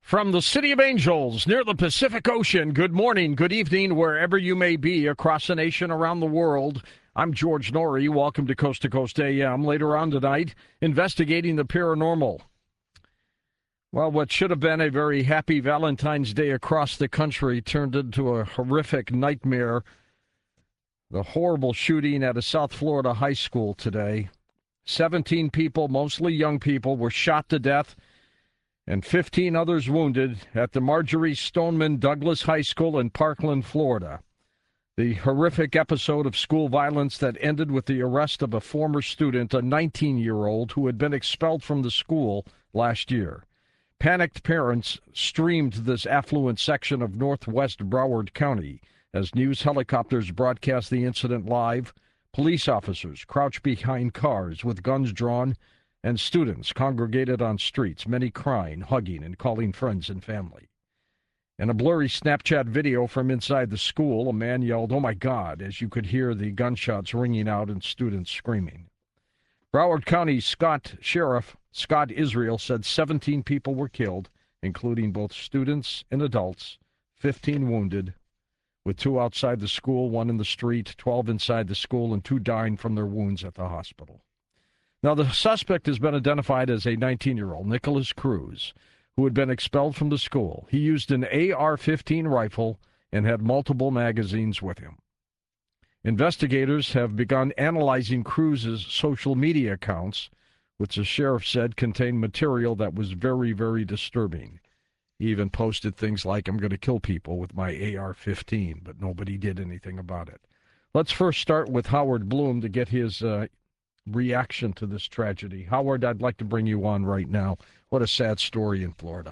From the City of Angels near the Pacific Ocean, good morning, good evening, wherever you may be across the nation, around the world. I'm George Noory. Welcome to Coast AM. Later on tonight, investigating the paranormal. Well, what should have been a very happy Valentine's Day across the country turned into a horrific nightmare. The horrible shooting at a South Florida high school today. 17 people, mostly young people, were shot to death and 15 others wounded at the Marjorie Stoneman Douglas High School in Parkland, Florida. The horrific episode of school violence that ended with the arrest of a former student, a 19-year-old who had been expelled from the school last year. Panicked parents streamed this affluent section of northwest Broward County as news helicopters broadcast the incident live. Police officers crouched behind cars with guns drawn, and students congregated on streets, many crying, hugging, and calling friends and family. In a blurry Snapchat video from inside the school, a man yelled, "Oh my God," as you could hear the gunshots ringing out and students screaming. Broward County Sheriff Scott Israel said 17 people were killed, including both students and adults, 15 wounded, with 2 outside the school, 1 in the street, 12 inside the school, and 2 dying from their wounds at the hospital. Now, the suspect has been identified as a 19-year-old, Nicholas Cruz, who had been expelled from the school. He used an AR-15 rifle and had multiple magazines with him. Investigators have begun analyzing Cruz's social media accounts, which the sheriff said contained material that was very, very disturbing. He even posted things like, "I'm going to kill people with my AR-15, but nobody did anything about it." Let's first start with Howard Bloom to get his reaction to this tragedy. Howard, I'd like to bring you on right now. What a sad story in Florida.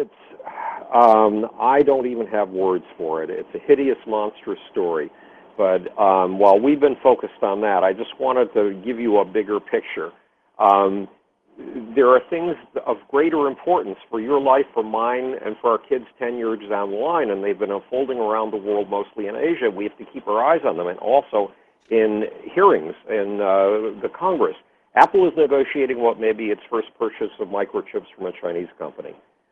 I don't even have words for it. It's a hideous, monstrous story. But while we've been focused on that, I just wanted to give you a bigger picture. There are things of greater importance for your life, for mine, and for our kids 10 years down the line, and they've been unfolding around the world, mostly in Asia. We have to keep our eyes on them, and also in hearings in the Congress. Apple is negotiating what may be its first purchase of microchips from a Chinese company,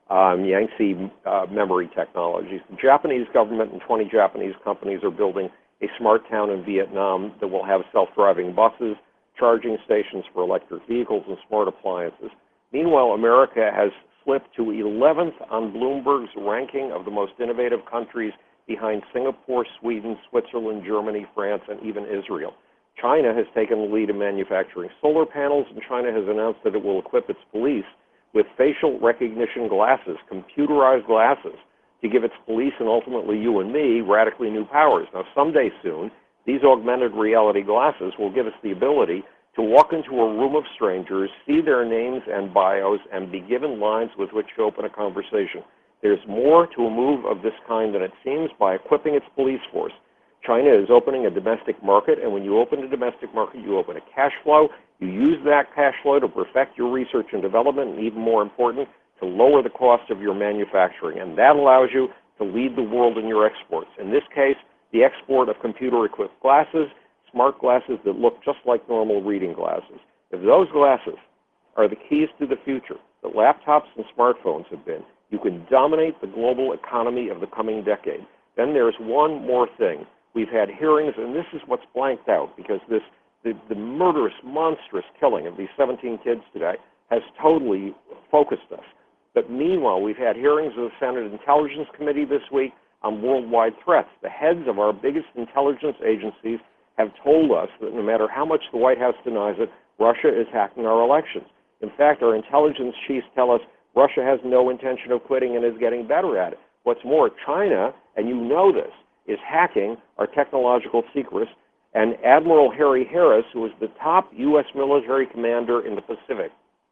Yangtze Memory Technologies. The Japanese government and 20 Japanese companies are building a smart town in Vietnam that will have self-driving buses, charging stations for electric vehicles, and smart appliances. Meanwhile, America has slipped to 11th on Bloomberg's ranking of the most innovative countries, behind Singapore, Sweden, Switzerland, Germany, France, and even Israel. China has taken the lead in manufacturing solar panels, and China has announced that it will equip its police with facial recognition glasses, computerized glasses, to give its police and ultimately you and me radically new powers. Now, someday soon, these augmented reality glasses will give us the ability to walk into a room of strangers, see their names and bios, and be given lines with which to open a conversation. There's more to a move of this kind than it seems by equipping its police force. China is opening a domestic market, and when you open a domestic market, you open a cash flow. You use that cash flow to perfect your research and development, and even more important, to lower the cost of your manufacturing. And that allows you to lead the world in your exports. In this case, the export of computer-equipped glasses, smart glasses that look just like normal reading glasses. If those glasses are the keys to the future that laptops and smartphones have been, you can dominate the global economy of the coming decade. Then there's one more thing. We've had hearings, and this is what's blanked out, because the murderous, monstrous killing of these 17 kids today has totally focused us. But meanwhile, we've had hearings of the Senate Intelligence Committee this week on worldwide threats. The heads of our biggest intelligence agencies have told us that no matter how much the White House denies it, Russia is hacking our elections. In fact, our intelligence chiefs tell us Russia has no intention of quitting and is getting better at it. What's more, China, and you know this, is hacking our technological secrets, and Admiral Harry Harris, who is the top U.S. military commander in the Pacific,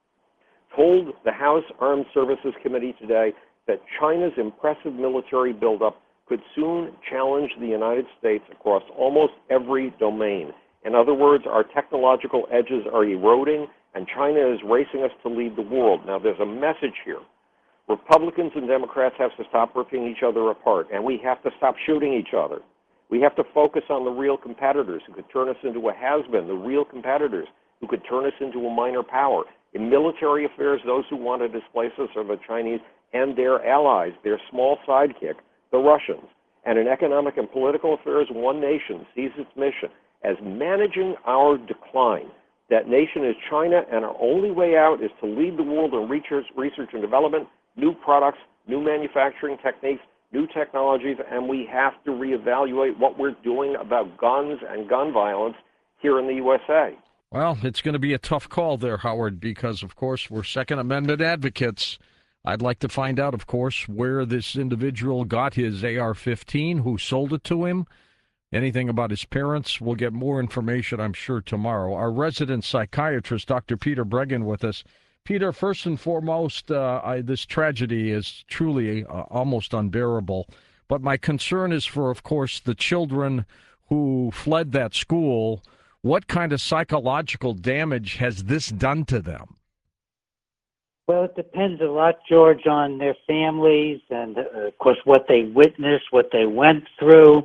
told the House Armed Services Committee today that China's impressive military buildup could soon challenge the United States across almost every domain. In other words, our technological edges are eroding, and China is racing us to lead the world. Now, there's a message here. Republicans and Democrats have to stop ripping each other apart, and we have to stop shooting each other. We have to focus on the real competitors who could turn us into a has-been, the real competitors who could turn us into a minor power. In military affairs, those who want to displace us are the Chinese. and their allies, their small sidekick, the Russians. And in economic and political affairs, one nation sees its mission as managing our decline. That nation is China, and our only way out is to lead the world in research and development, new products, new manufacturing techniques, new technologies, and we have to reevaluate what we're doing about guns and gun violence here in the USA. Well, it's going to be a tough call there, Howard, because, of course, we're Second Amendment advocates. I'd like to find out, of course, where this individual got his AR-15, who sold it to him, anything about his parents. We'll get more information, I'm sure, tomorrow. Our resident psychiatrist, Dr. Peter Breggin, with us. Peter, first and foremost, this tragedy is truly almost unbearable. But my concern is for, of course, the children who fled that school. What kind of psychological damage has this done to them? Well, it depends a lot, George, on their families and, of course, what they witnessed, what they went through.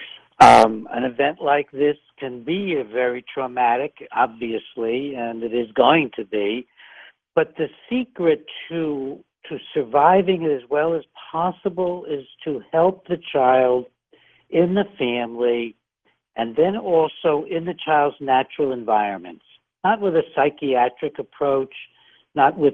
An event like this can be very traumatic, obviously, and it is going to be. But the secret to surviving it as well as possible is to help the child in the family and then also in the child's natural environments, not with a psychiatric approach, not with,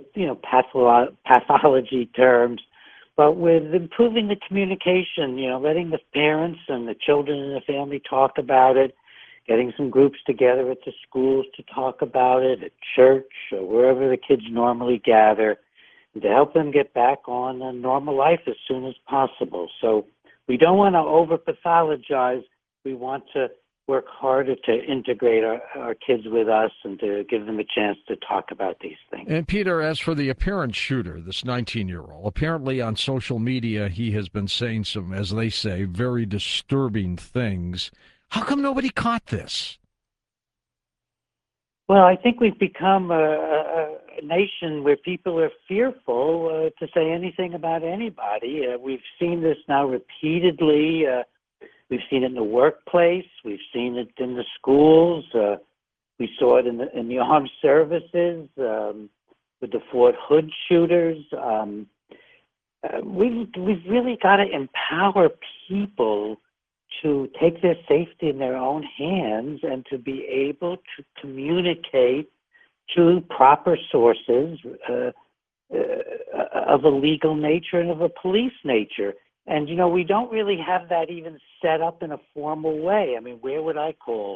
pathology terms, but with improving the communication, letting the parents and the children in the family talk about it, getting some groups together at the schools to talk about it, at church or wherever the kids normally gather, and to help them get back on a normal life as soon as possible. So we don't want to over-pathologize. We want to work harder to integrate our kids with us and to give them a chance to talk about these things. And Peter, as for the apparent shooter, this 19-year-old, apparently on social media he has been saying some, as they say, very disturbing things. How come nobody caught this? Well, I think we've become a nation where people are fearful to say anything about anybody. We've seen this now repeatedly. We've seen it in the workplace. We've seen it in the schools. We saw it in the armed services with the Fort Hood shooters. We've really got to empower people to take their safety in their own hands and to be able to communicate to proper sources of a legal nature and of a police nature. And, we don't really have that even set up in a formal way. I mean, where would I call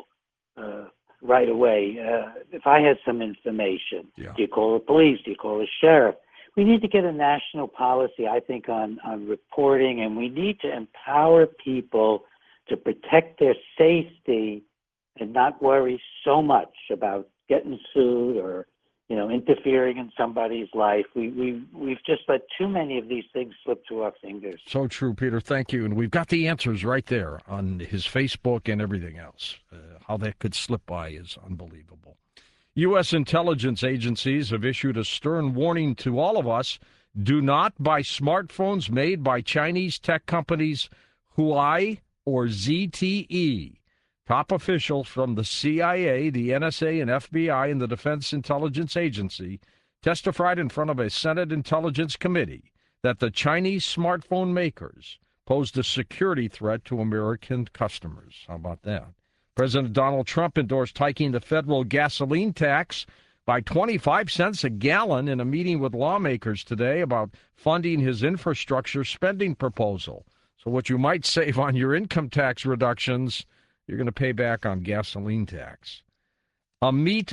right away if I had some information? Yeah. Do you call the police? Do you call the sheriff? We need to get a national policy, I think, on reporting, and we need to empower people to protect their safety and not worry so much about getting sued or, interfering in somebody's life. We've just let too many of these things slip through our fingers. So true, Peter. Thank you. And we've got the answers right there on his Facebook and everything else. How that could slip by is unbelievable. U.S. intelligence agencies have issued a stern warning to all of us. Do not buy smartphones made by Chinese tech companies Huawei or ZTE. Top officials from the CIA, the NSA, and FBI, and the Defense Intelligence Agency testified in front of a Senate Intelligence Committee that the Chinese smartphone makers posed a security threat to American customers. How about that? President Donald Trump endorsed hiking the federal gasoline tax by 25 cents a gallon in a meeting with lawmakers today about funding his infrastructure spending proposal. So what you might save on your income tax reductions, you're going to pay back on gasoline tax. A meal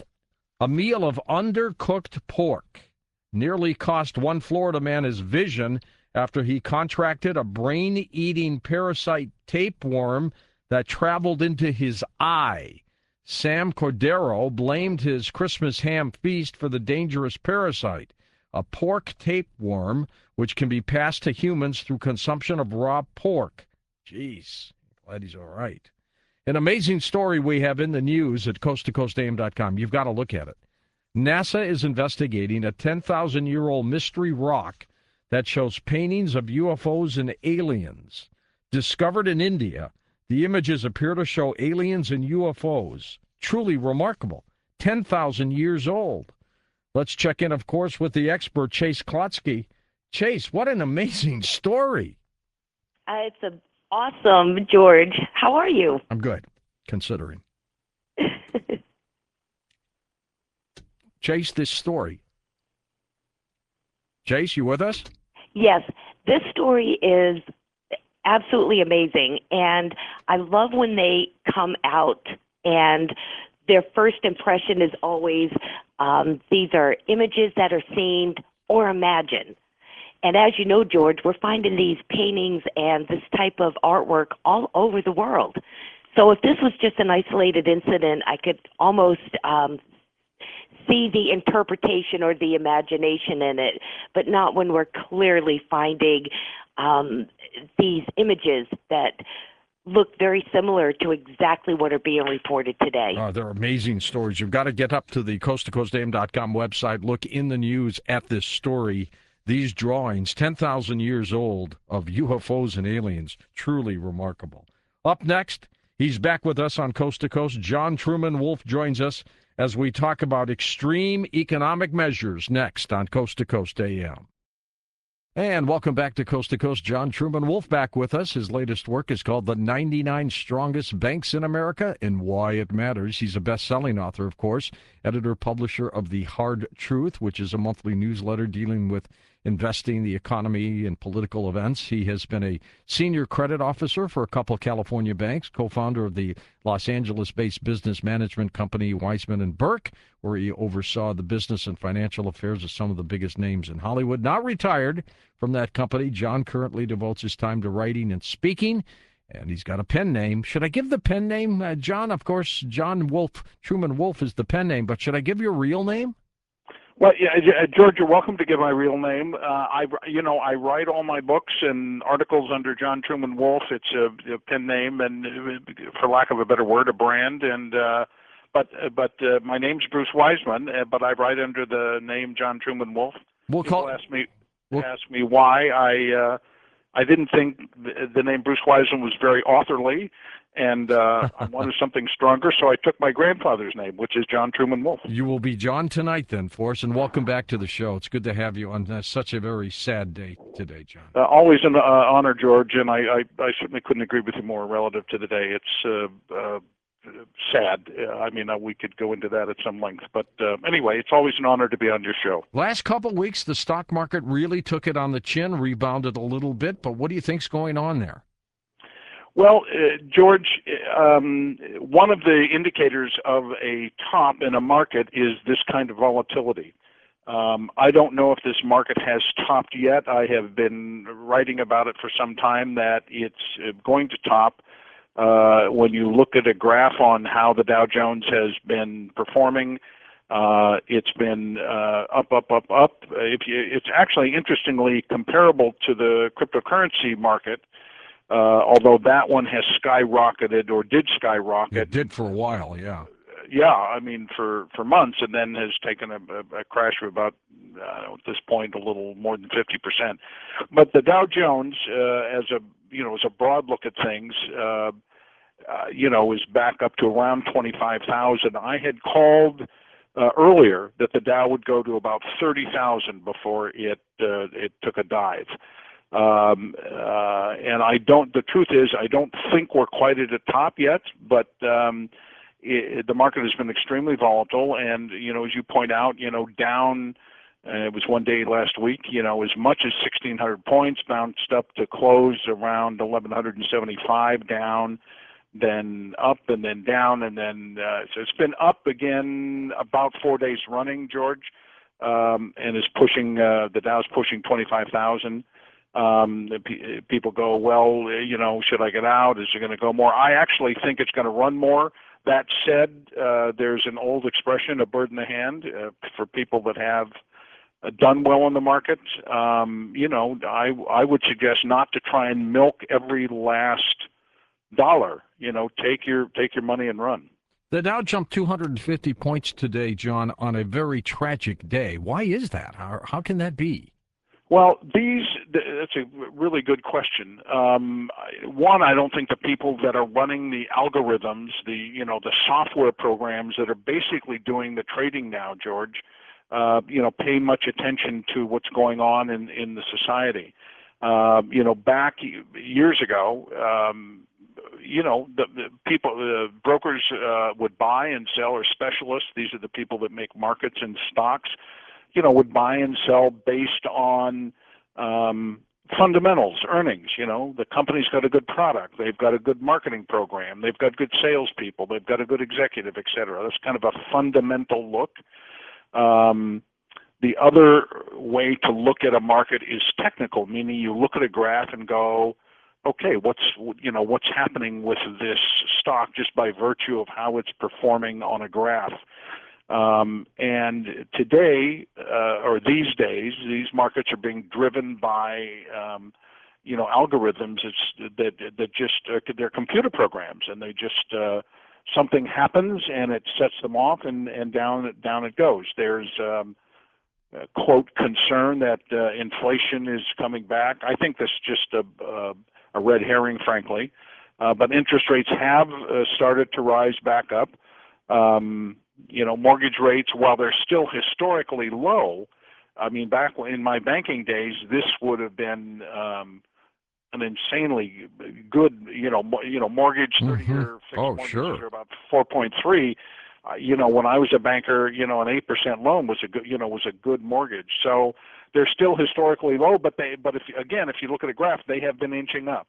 of undercooked pork nearly cost one Florida man his vision after he contracted a brain-eating parasite tapeworm that traveled into his eye. Sam Cordero blamed his Christmas ham feast for the dangerous parasite, a pork tapeworm, which can be passed to humans through consumption of raw pork. Jeez, glad he's all right. An amazing story we have in the news at coasttocoastam.com. You've got to look at it. NASA is investigating a 10,000-year-old mystery rock that shows paintings of UFOs and aliens. Discovered in India, the images appear to show aliens and UFOs. Truly remarkable. 10,000 years old. Let's check in, of course, with the expert, Chase Klotsky. Chase, what an amazing story. Awesome, George. How are you? I'm good, considering. Chase, this story. Chase, you with us? Yes, this story is absolutely amazing. And I love when they come out and their first impression is always these are images that are seen or imagined. And as you know, George, we're finding these paintings and this type of artwork all over the world. So if this was just an isolated incident, I could almost see the interpretation or the imagination in it, but not when we're clearly finding these images that look very similar to exactly what are being reported today. They're amazing stories. You've got to get up to the coasttocoastam.com website, look in the news at this story. These drawings, 10,000 years old, of UFOs and aliens, truly remarkable. Up next, he's back with us on Coast to Coast. John Truman Wolfe joins us as we talk about extreme economic measures next on Coast to Coast AM. And welcome back to Coast. John Truman Wolfe back with us. His latest work is called The 99 Strongest Banks in America and Why It Matters. He's a best-selling author, of course, editor-publisher of The Hard Truth, which is a monthly newsletter dealing with investing, the economy, and political events. He has been a senior credit officer for a couple of California banks, co-founder of the Los Angeles-based business management company Weissman & Burke, where he oversaw the business and financial affairs of some of the biggest names in Hollywood. Now retired from that company, John currently devotes his time to writing and speaking, and he's got a pen name. Should I give the pen name, John? Of course, John Wolfe, Truman Wolfe is the pen name, but should I give your real name? Well, yeah, George, you're welcome to give my real name. I write all my books and articles under John Truman Wolfe. It's a pen name, and for lack of a better word, a brand. And but my name's Bruce Wiseman, but I write under the name John Truman Wolfe. People ask me why. I didn't think the name Bruce Wiseman was very authorly, and I wanted something stronger, so I took my grandfather's name, which is John Truman Wolfe. You will be John tonight then for us, and welcome back to the show. It's good to have you on such a very sad day today, John. Always an honor, George, and I certainly couldn't agree with you more relative to the day. It's sad. I mean, we could go into that at some length. But anyway, it's always an honor to be on your show. Last couple of weeks, the stock market really took it on the chin, rebounded a little bit. But what do you think's going on there? Well, George, one of the indicators of a top in a market is this kind of volatility. I don't know if this market has topped yet. I have been writing about it for some time that it's going to top. When you look at a graph on how the Dow Jones has been performing, it's been up. It's actually interestingly comparable to the cryptocurrency market, although that one has skyrocketed or did skyrocket. It did for a while, yeah. Yeah, I mean for months, and then has taken a crash of about at this point a little more than 50%. But the Dow Jones, as a broad look at things, is back up to around 25,000. I had called earlier that the Dow would go to about 30,000 before it took a dive. And the truth is, I don't think we're quite at the top yet, but the market has been extremely volatile, and as you point out, down. It was one day last week, as much as 1,600 points, bounced up to close around 1,175, down, then up, and then down, and then so it's been up again about 4 days running, George, and is pushing the Dow's pushing 25,000. People go, well, should I get out? Is it going to go more? I actually think it's going to run more. That said, there's an old expression, a bird in the hand, for people that have done well in the market. I would suggest not to try and milk every last dollar. Take your money and run. The Dow jumped 250 points today, John, on a very tragic day. Why is that? How can that be? Well, that's a really good question. One, I don't think the people that are running the algorithms, the software programs that are basically doing the trading now, George, pay much attention to what's going on in the society. Back years ago, the people, the brokers would buy and sell, or specialists. These are the people that make markets and stocks. Would buy and sell based on fundamentals, earnings. The company's got a good product, they've got a good marketing program, they've got good salespeople, they've got a good executive, et cetera. That's kind of a fundamental look. The other way to look at a market is technical, meaning you look at a graph and go, okay, what's happening with this stock just by virtue of how it's performing on a graph. And today, or these days, these markets are being driven by, algorithms that just they're computer programs, and they just something happens and it sets them off, and down it goes. There's quote concern that inflation is coming back. I think that's just a red herring, frankly. But interest rates have started to rise back up. Mortgage rates, while they're still historically low, I mean, back in my banking days, this would have been an insanely good, mortgage 30-year fixed mortgages are about 4.3. When I was a banker, an 8% loan was a good mortgage. So they're still historically low, but if you look at a graph, they have been inching up.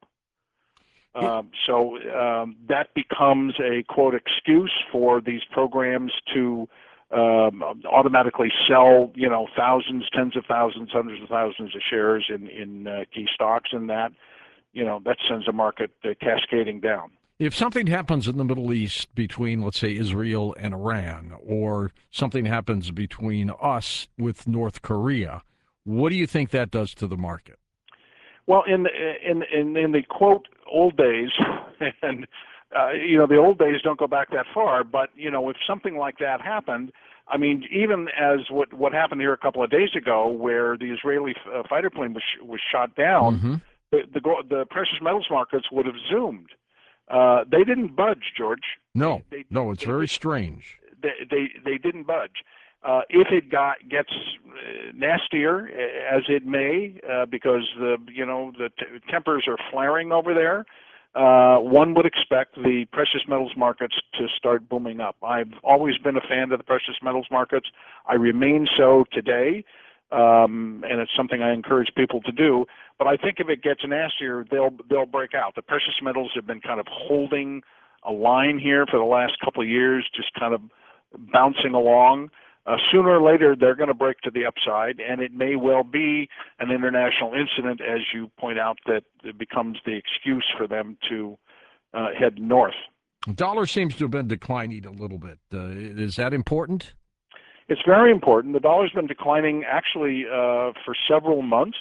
So that becomes a quote excuse for these programs to automatically sell, thousands, tens of thousands, hundreds of thousands of shares in key stocks, and that sends a market cascading down. If something happens in the Middle East between, let's say, Israel and Iran, or something happens between us with North Korea, what do you think that does to the market? Well, in the quote old days, and the old days don't go back that far, but if something like that happened, I mean, even as what happened here a couple of days ago, where the Israeli fighter plane was shot down, the precious metals markets would have zoomed. They didn't budge, George. No, it's very strange. They didn't budge. If it gets nastier, as it may, because the tempers are flaring over there, one would expect the precious metals markets to start booming up. I've always been a fan of the precious metals markets. I remain so today, and it's something I encourage people to do. But I think if it gets nastier, they'll break out. The precious metals have been kind of holding a line here for the last couple of years, just kind of bouncing along. Sooner or later, they're going to break to the upside, and it may well be an international incident, as you point out, that it becomes the excuse for them to head north. The dollar seems to have been declining a little bit. Is that important? It's very important. The dollar's been declining actually for several months.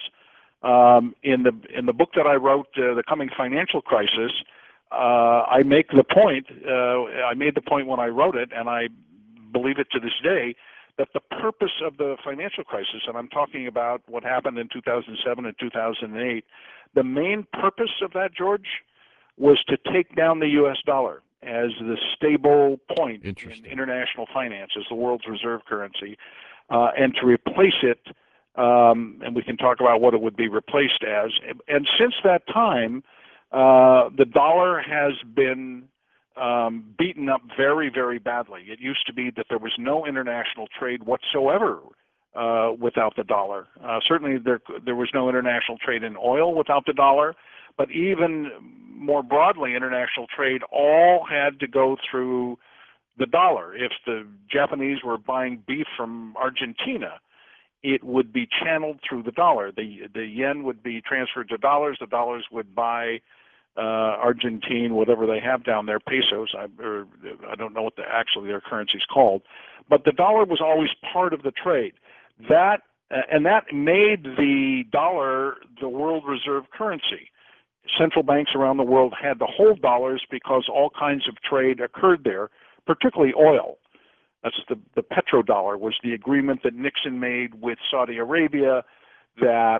In the book that I wrote, The Coming Financial Crisis, I make the point. I made the point when I wrote it, and I believe it to this day, that the purpose of the financial crisis, and I'm talking about what happened in 2007 and 2008, the main purpose of that, George, was to take down the U.S. dollar as the stable point in international finance, as the world's reserve currency, and to replace it, and we can talk about what it would be replaced as. And since that time, the dollar has been beaten up very, very badly. It used to be that there was no international trade whatsoever without the dollar. Certainly there was no international trade in oil without the dollar, but even more broadly, international trade all had to go through the dollar. If the Japanese were buying beef from Argentina, it would be channeled through the dollar. The yen would be transferred to dollars. The dollars would buy Argentine, whatever they have down there, pesos. I don't know what their currency is called, but the dollar was always part of the trade. That made the dollar the world reserve currency. Central banks around the world had to hold dollars because all kinds of trade occurred there, particularly oil. That's the petrodollar was the agreement that Nixon made with Saudi Arabia, that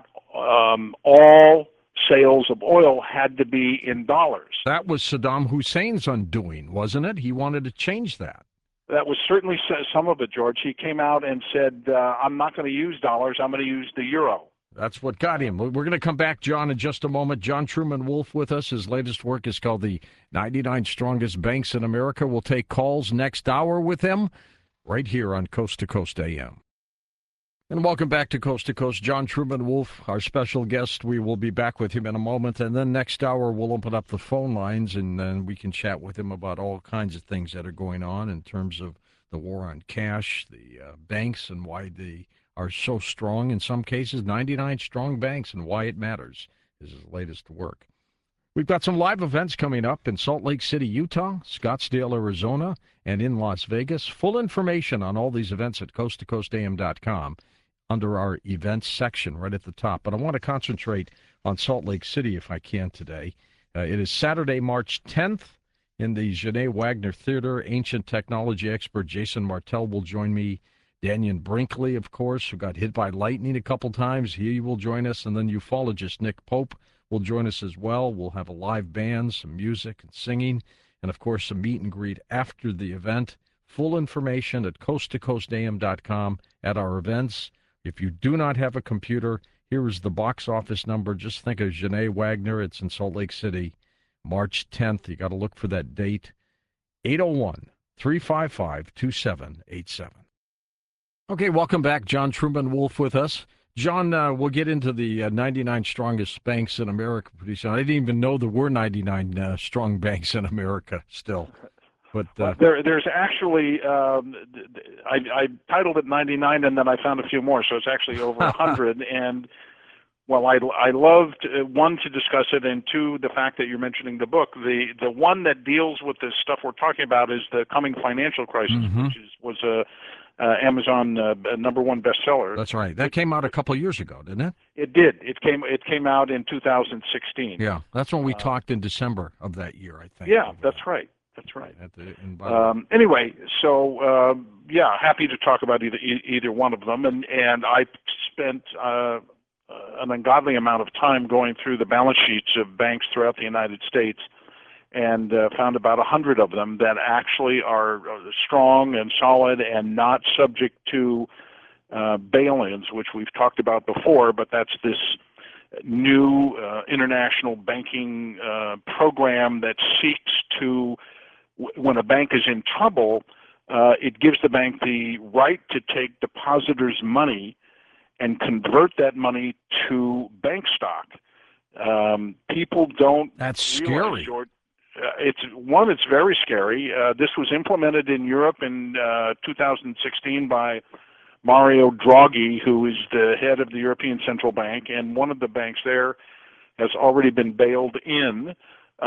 all sales of oil had to be in dollars. That was Saddam Hussein's undoing, wasn't it? He wanted to change that. That was certainly some of it, George. He came out and said, I'm not going to use dollars, I'm going to use the euro. That's what got him. We're going to come back, John, in just a moment. John Truman Wolfe with us. His latest work is called The 99 Strongest Banks in America. We'll take calls next hour with him right here on Coast to Coast AM. And welcome back to Coast, John Truman Wolfe, our special guest. We will be back with him in a moment. And then next hour, we'll open up the phone lines, and then we can chat with him about all kinds of things that are going on in terms of the war on cash, the banks, and why they are so strong. In some cases, 99 strong banks, and why it matters is his latest work. We've got some live events coming up in Salt Lake City, Utah, Scottsdale, Arizona, and in Las Vegas. Full information on all these events at coasttocoastam.com. under our events section right at the top. But I want to concentrate on Salt Lake City if I can today. It is Saturday, March 10th in the Genet Wagner Theater. Ancient technology expert Jason Martell will join me. Daniel Brinkley, of course, who got hit by lightning a couple times. He will join us. And then ufologist Nick Pope will join us as well. We'll have a live band, some music and singing, and, of course, some meet and greet after the event. Full information at coasttocoastam.com at our events. If you do not have a computer, here is the box office number. Just think of Genet Wagner. It's in Salt Lake City, March 10th. You got to look for that date. 801-355-2787. Okay, welcome back. John Truman Wolfe with us. John, we'll get into the 99 strongest banks in America pretty soon. I didn't even know there were 99 strong banks in America still. But there's actually, I titled it 99, and then I found a few more, so it's actually over 100. And, well, I loved, one, to discuss it, and two, the fact that you're mentioning the book. The one that deals with the stuff we're talking about is The Coming Financial Crisis, which was a Amazon #1 bestseller. That's right. That came out a couple of years ago, didn't it? It did. It came out in 2016. Yeah, that's when we talked in December of that year, I think. Yeah, that's right. That's right. Anyway, so yeah, happy to talk about either one of them, and I spent an ungodly amount of time going through the balance sheets of banks throughout the United States, and found about 100 of them that actually are strong and solid and not subject to bail-ins, which we've talked about before. But that's this new international banking program that seeks to, when a bank is in trouble, it gives the bank the right to take depositors' money and convert that money to bank stock. People don't. That's realize, scary. George, it's very scary. This was implemented in Europe in 2016 by Mario Draghi, who is the head of the European Central Bank, and one of the banks there has already been bailed in.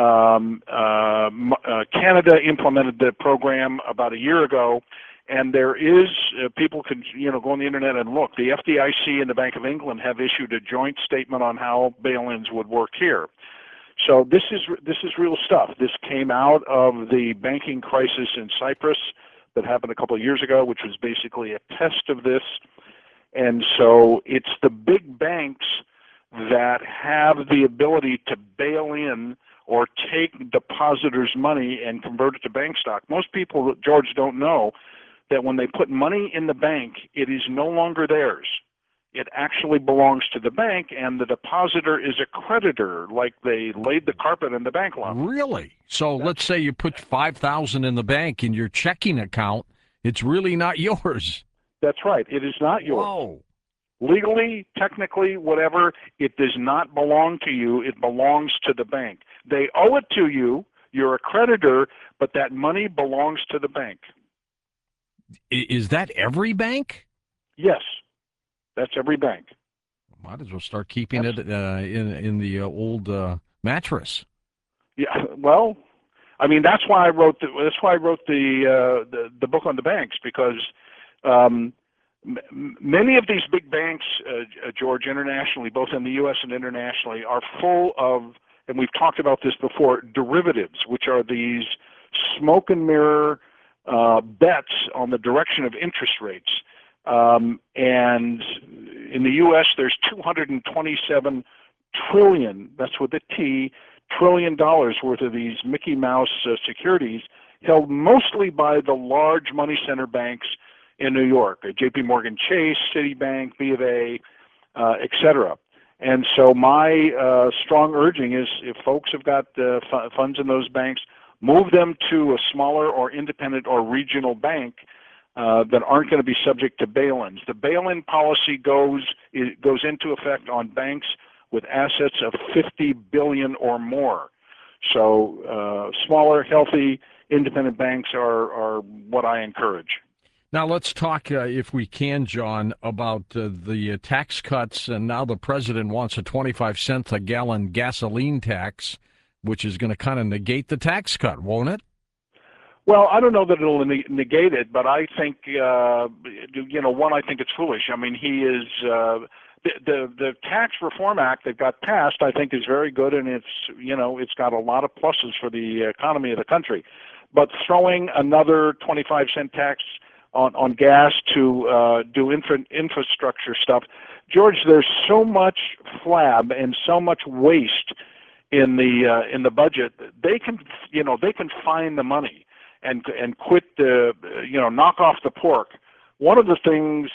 Canada implemented the program about a year ago, and there is people can go on the internet and look. The FDIC and the Bank of England have issued a joint statement on how bail-ins would work here. So this is real stuff. This came out of the banking crisis in Cyprus that happened a couple of years ago, which was basically a test of this. And so it's the big banks that have the ability to bail in or take depositors' money and convert it to bank stock. Most people, George, don't know that when they put money in the bank, it is no longer theirs. It actually belongs to the bank, and the depositor is a creditor, like they laid the carpet in the bank loan. Really? So let's say you put $5,000 in the bank in your checking account. It's really not yours. That's right. It is not yours. Whoa. Legally, technically, whatever, it does not belong to you. It belongs to the bank. They owe it to you. You're a creditor, but that money belongs to the bank. Is that every bank? Yes. That's every bank. Might as well start keeping it in the old mattress. Yeah, well, I mean that's why I wrote the book on the banks, because many of these big banks, George, internationally, both in the U.S. and internationally, are full of, and we've talked about this before, derivatives, which are these smoke and mirror bets on the direction of interest rates. And in the U.S., there's $227 trillion, that's with a T, $1 trillion worth of these Mickey Mouse securities held mostly by the large money center banks in New York, J.P. Morgan Chase, Citibank, B of A, et cetera. And so my strong urging is if folks have got funds in those banks, move them to a smaller or independent or regional bank that aren't going to be subject to bail-ins. The bail-in policy goes into effect on banks with assets of $50 billion or more. So smaller, healthy, independent banks are what I encourage. Now let's talk, if we can, John, about the tax cuts, and now the president wants a 25-cent a gallon gasoline tax, which is going to kind of negate the tax cut, won't it? Well, I don't know that it'll negate it, but I think, one, I think it's foolish. I mean, he is the Tax Reform Act that got passed, I think, is very good, and it's got a lot of pluses for the economy of the country. But throwing another 25-cent tax on gas to do infrastructure stuff, George, there's so much flab and so much waste in the budget. They can find the money and quit knock off the pork. One of the things,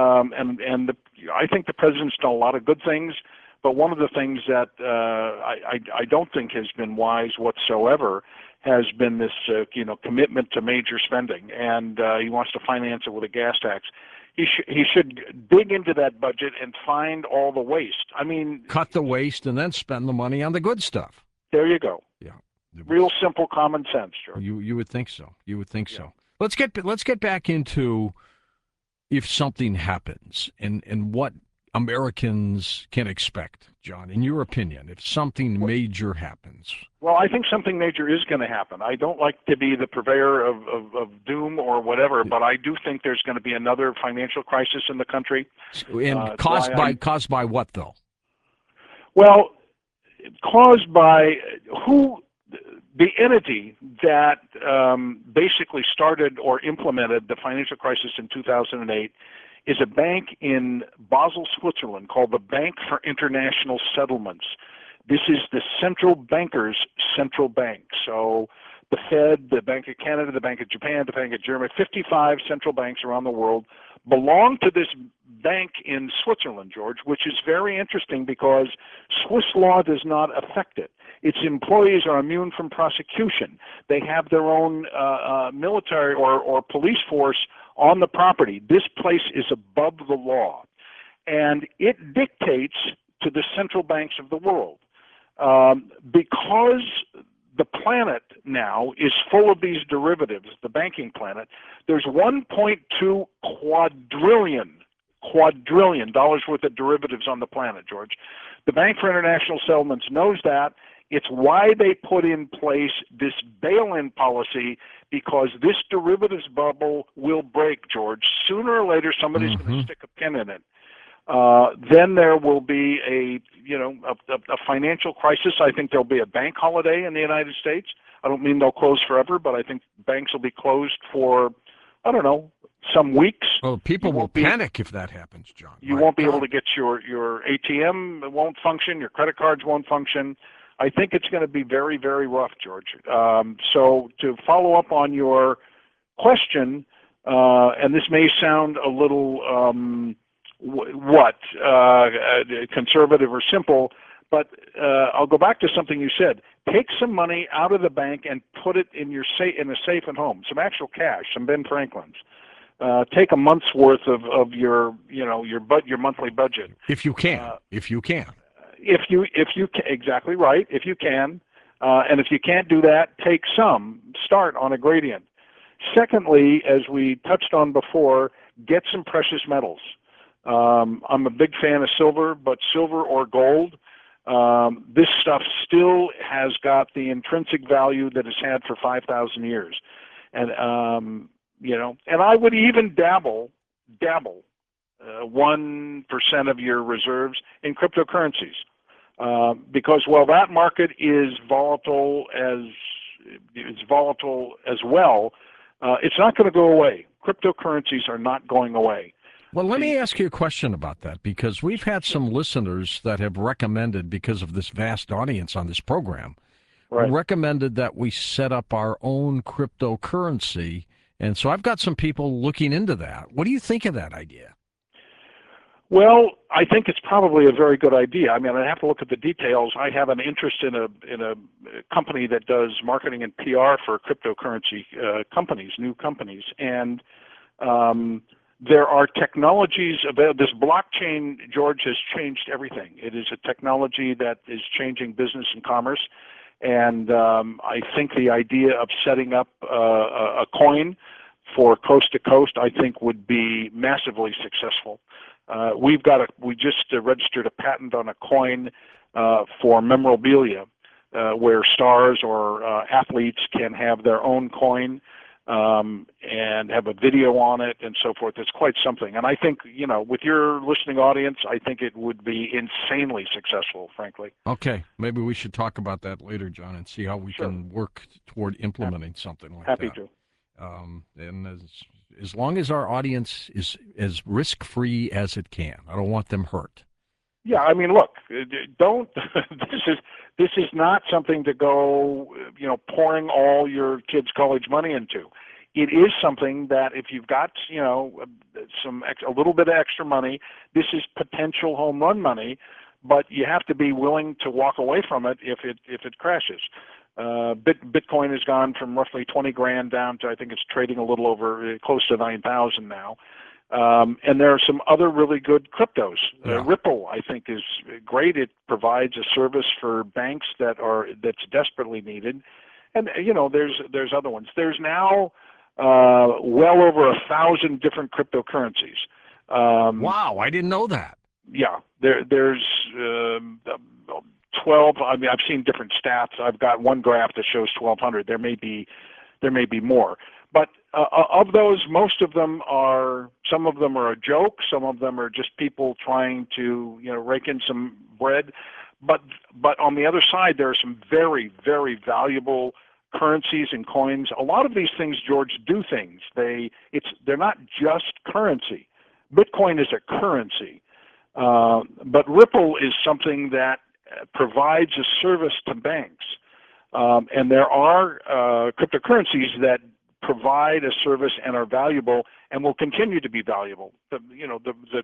I think the president's done a lot of good things, but one of the things that I don't think has been wise whatsoever has been this commitment to major spending, and he wants to finance it with a gas tax. He should dig into that budget and find all the waste. I mean, cut the waste and then spend the money on the good stuff. There you go. Yeah, real simple common sense, George. You would think so. You would think so. Let's get back into if something happens and what Americans can expect, John, in your opinion, if something major happens. Well, I think something major is going to happen. I don't like to be the purveyor of doom or whatever, but I do think there's going to be another financial crisis in the country. And caused by what, though? Well, caused by the entity that basically started or implemented the financial crisis in 2008 is a bank in Basel, Switzerland, called the Bank for International Settlements. This is the central banker's central bank. So the Fed, the Bank of Canada, the Bank of Japan, the Bank of Germany, 55 central banks around the world belong to this bank in Switzerland, George, which is very interesting because Swiss law does not affect it. Its employees are immune from prosecution. They have their own military or police force on the property. This place is above the law, and it dictates to the central banks of the world. Because the planet now is full of these derivatives, the banking planet, there's $1.2 quadrillion dollars worth of derivatives on the planet, George. The Bank for International Settlements knows that. It's why they put in place this bail-in policy, because this derivatives bubble will break, George. Sooner or later, somebody's going to stick a pin in it. Then there will be a financial crisis. I think there'll be a bank holiday in the United States. I don't mean they'll close forever, but I think banks will be closed for, I don't know, some weeks. Well, people will panic if that happens, John. You won't be able to get your ATM. It won't function. Your credit cards won't function. I think it's going to be very, very rough, George. So to follow up on your question, and this may sound a little conservative or simple, but I'll go back to something you said. Take some money out of the bank and put it in in a safe at home, some actual cash, some Ben Franklin's. Take a month's worth of your monthly budget. If you can. If you exactly right. If you can, and if you can't do that, take some. Start on a gradient. Secondly, as we touched on before, get some precious metals. I'm a big fan of silver, but silver or gold, this stuff still has got the intrinsic value that it's had for 5,000 years, and and I would even dabble 1% of your reserves in cryptocurrencies, because while that market is volatile as well, it's not going to go away. Cryptocurrencies are not going away. Well, let me ask you a question about that, because we've had some listeners that have recommended, because of this vast audience on this program, Right. recommended that we set up our own cryptocurrency. And so I've got some people looking into that. What do you think of that idea? Well, I think it's probably a very good idea. I mean, I have to look at the details. I have an interest in a company that does marketing and PR for cryptocurrency companies, new companies, and there are technologies available. This blockchain, George, has changed everything. It is a technology that is changing business and commerce, and I think the idea of setting up a coin for coast to coast, I think, would be massively successful. We just registered a patent on a coin for memorabilia, where stars or athletes can have their own coin and have a video on it and so forth. It's quite something. And I think, with your listening audience, I think it would be insanely successful, frankly. Okay, maybe we should talk about that later, John, and see how we can work toward implementing something like that. Happy to. And as long as our audience is as risk-free as it can, I don't want them hurt. Yeah, I mean, look, don't. This is not something to go, pouring all your kids' college money into. It is something that if you've got, a little bit of extra money, this is potential home run money, but you have to be willing to walk away from it if it crashes. Bitcoin has gone from roughly 20 grand down to, I think it's trading a little over, close to 9,000 now. And there are some other really good cryptos. Yeah. Ripple, I think, is great. It provides a service for banks that's desperately needed. And there's other ones. There's now well over 1,000 different cryptocurrencies. Wow, I didn't know that. Yeah, there's 12. I mean, I've seen different stats. I've got one graph that shows 1,200. There may be more. But of those, most of them some of them are a joke. Some of them are just people trying to, rake in some bread. But on the other side, there are some very, very valuable currencies and coins. A lot of these things, George, do things. They're not just currency. Bitcoin is a currency. But Ripple is something that provides a service to banks. And there are cryptocurrencies that provide a service and are valuable and will continue to be valuable. The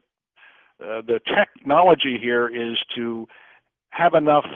technology here is to have enough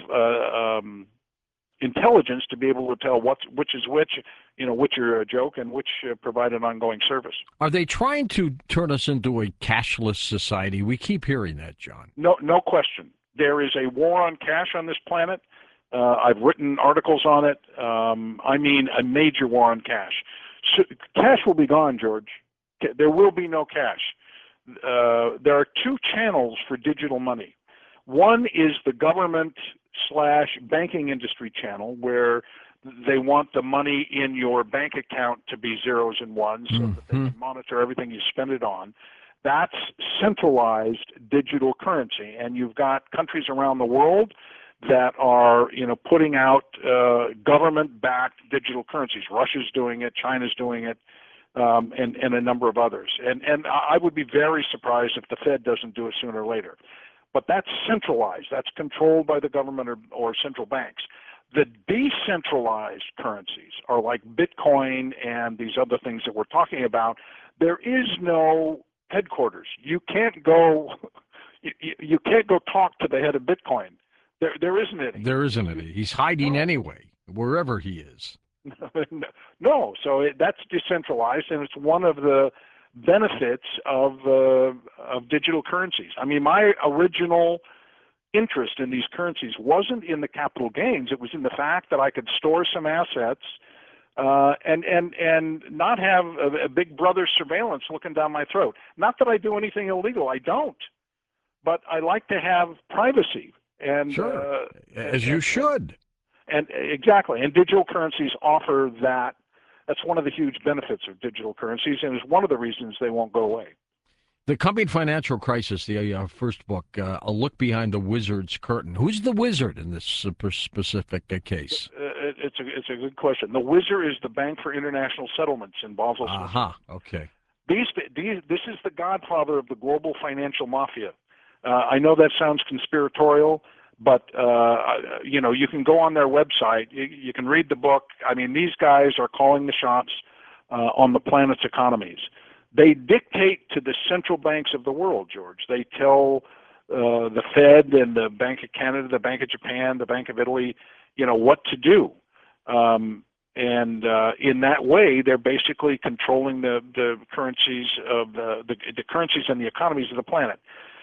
intelligence to be able to tell which is which are a joke and which provide an ongoing service. Are they trying to turn us into a cashless society? We keep hearing that, John. No question. There is a war on cash on this planet. I've written articles on it. I mean, a major war on cash. So, cash will be gone, George. There will be no cash. There are two channels for digital money. One is the government/banking industry channel, where they want the money in your bank account to be zeros and ones so that they can monitor everything you spend it on. That's centralized digital currency. And you've got countries around the world that are, putting out government-backed digital currencies. Russia's doing it, China's doing it, and a number of others. And I would be very surprised if the Fed doesn't do it sooner or later. But that's centralized. That's controlled by the government or central banks. The decentralized currencies are like Bitcoin and these other things that we're talking about. There is no headquarters. You can't go talk to the head of Bitcoin. There isn't any. There isn't any. He's hiding anyway, wherever he is. No, so that's decentralized, and it's one of the benefits of digital currencies. I mean, my original interest in these currencies wasn't in the capital gains. It was in the fact that I could store some assets and not have a big brother surveillance looking down my throat. Not that I do anything illegal. I don't. But I like to have privacy. And sure, as you should. And exactly. And digital currencies offer that. That's one of the huge benefits of digital currencies, and is one of the reasons they won't go away. The Coming Financial Crisis, the first book, A Look Behind the Wizard's Curtain. Who's the wizard in this specific case? It's a good question. The wizard is the Bank for International Settlements in Basel. Okay. This is the godfather of the global financial mafia. I know that sounds conspiratorial, But you can go on their website. You can read the book. I mean, these guys are calling the shots on the planet's economies. They dictate to the central banks of the world, George. They tell the Fed and the Bank of Canada, the Bank of Japan, the Bank of Italy, what to do. And in that way, they're basically controlling the currencies of the currencies and the economies of the planet.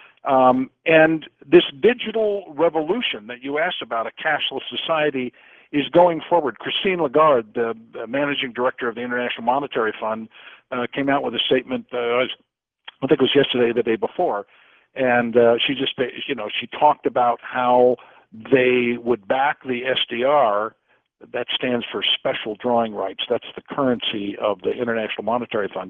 And this digital revolution that you asked about, a cashless society, is going forward. Christine Lagarde, the managing director of the International Monetary Fund, came out with a statement. I think it was yesterday, the day before, and she just, she talked about how they would back the SDR. That stands for special drawing rights. That's the currency of the International Monetary Fund,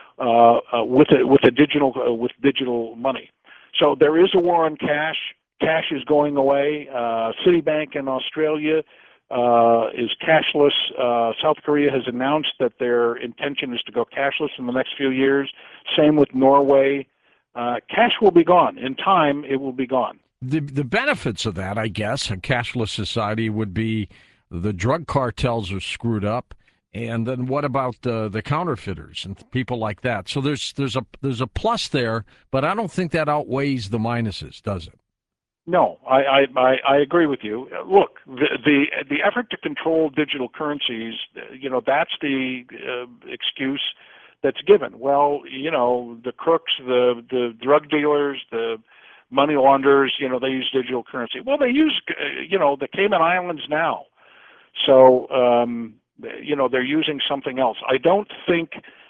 with digital money. So there is a war on cash. Cash is going away. Citibank in Australia is cashless. South Korea has announced that their intention is to go cashless in the next few years. Same with Norway. Cash will be gone. In time, it will be gone. The benefits of that, I guess, a cashless society would be the drug cartels are screwed up, and then what about the counterfeiters and people like that? So there's a plus there, but I don't think that outweighs the minuses, does it? No, I agree with you. Look, the effort to control digital currencies, that's the excuse that's given. Well, the crooks, the drug dealers, the money launderers, they use digital currency. Well, they use, the Cayman Islands now. So, they're using something else. I don't think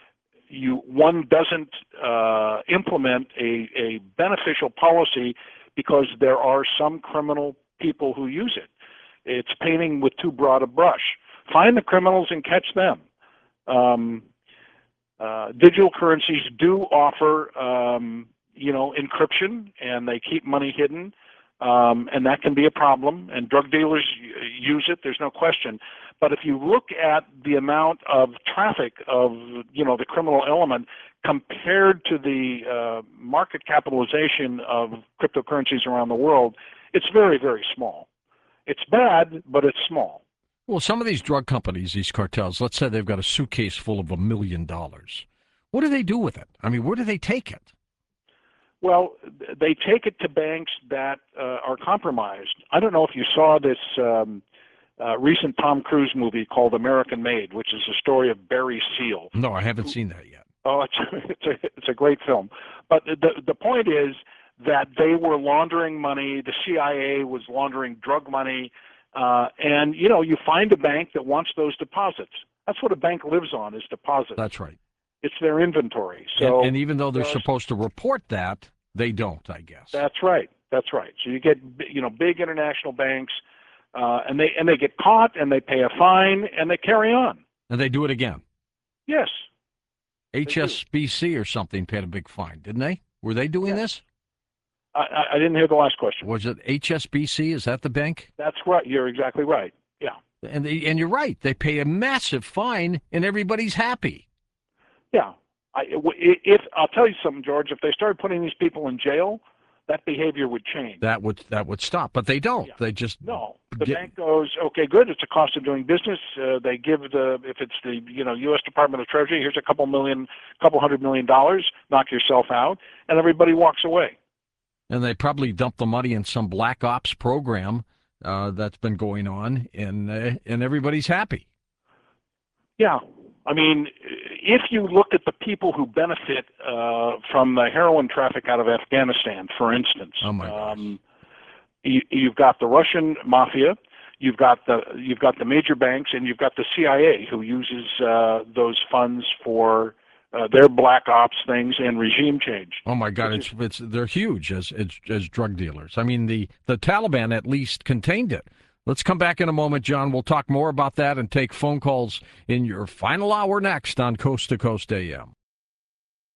one doesn't implement a beneficial policy because there are some criminal people who use it. It's painting with too broad a brush. Find the criminals and catch them. Digital currencies do offer, encryption, and they keep money hidden. And that can be a problem, and drug dealers use it, there's no question. But if you look at the amount of traffic of, the criminal element compared to the market capitalization of cryptocurrencies around the world, it's very, very small. It's bad, but it's small. Well, some of these drug companies, these cartels, let's say they've got a suitcase full of $1 million. What do they do with it? I mean, where do they take it? Well, they take it to banks that are compromised. I don't know if you saw this recent Tom Cruise movie called American Made, which is the story of Barry Seal. No, I haven't seen that yet. Oh, it's a great film. But the point is that they were laundering money. The CIA was laundering drug money. And, you find a bank that wants those deposits. That's what a bank lives on, is deposits. That's right. It's their inventory. So, and even though they're supposed to report that, they don't, I guess. That's right. That's right. So you get, big international banks, and they get caught, and they pay a fine, and they carry on. And they do it again. Yes. HSBC or something paid a big fine, didn't they? Were they doing this? I didn't hear the last question. Was it HSBC? Is that the bank? That's right. You're exactly right. Yeah. And you're right. They pay a massive fine, and everybody's happy. Yeah. I'll tell you something, George. If they started putting these people in jail, that behavior would change. That would stop, but they don't. Yeah. They just The bank goes, okay, good. It's a cost of doing business. They give if it's the U.S. Department of Treasury, here's a couple $100 million. Knock yourself out, and everybody walks away. And they probably dump the money in some black ops program that's been going on, and everybody's happy. Yeah. I mean, if you look at the people who benefit from the heroin traffic out of Afghanistan, for instance, you've got the Russian mafia, you've got the major banks, and you've got the CIA who uses those funds for their black ops things and regime change. Oh my God, they're huge as drug dealers. I mean, the Taliban at least contained it. Let's come back in a moment, John. We'll talk more about that and take phone calls in your final hour next on Coast to Coast AM.